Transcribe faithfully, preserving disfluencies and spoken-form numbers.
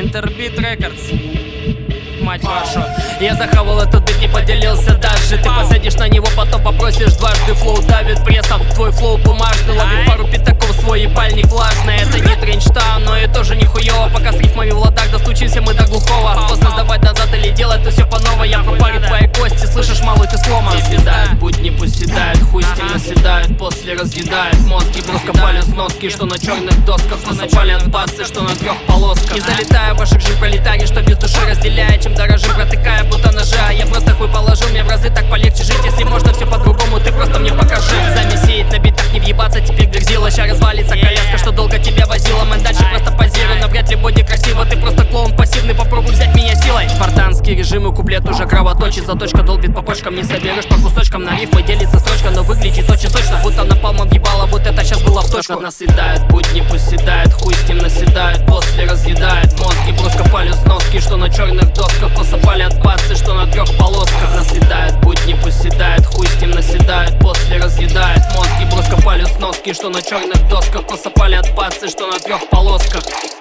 Интербит Рекордс, мать вашу. Я захавал этот бит, не поделился даже. Ты посадишь на него, потом попросишь дважды. Флоу давит прессом, твой флоу бумажный. Ловит пару пятаков, свой ебальник влажный. Это не тренчтаун, но и тоже не хуёво. Пока с рифмами в ладах достучимся мы до глухого. Поздно сдавать назад или делать то все по новой. Я пропарю твои кости, слышишь, малый, ты сломан. Съедают, будни пусть седают, хуй с ним наседают. После разъедают мозги, броско палят носки. Что на черных досках, что палят басы, что на трех полосках. Не залетаю в ваших жир пролетарий, что без души разделяет. Чем дорожим, протыкая будто ножа. Я просто хуй положил, мне в разы так полегче жить. Если можно все по-другому, ты просто мне покажи. Замесеет на битах, не въебаться, теперь грызила. Ща развалится коляска, что долго тебя возила. Мэн, дальше просто позирую, но вряд ли боди красиво. Ты просто клоун пассивный, попробуй взять меня силой. Спартанский режим и куплет уже кровоточит. Заточка долбит по почкам, не соберешь по кусочкам. На рифмы делится строчка, но выглядит очень сочно. Будто напалмом въебала, вот это сейчас было в точку. Наседают, будни пусть седают, хуй с ним наседают. После разъедают мозги, броско палю сноски. Что на черных досках, косо палят басы, что на трех полосках. Наседают, будни пусть седают, хуй с ним наседают. После разъедают мозги, броско палю сноски. Что на черных досках, косо палят басы, что на трех полосках.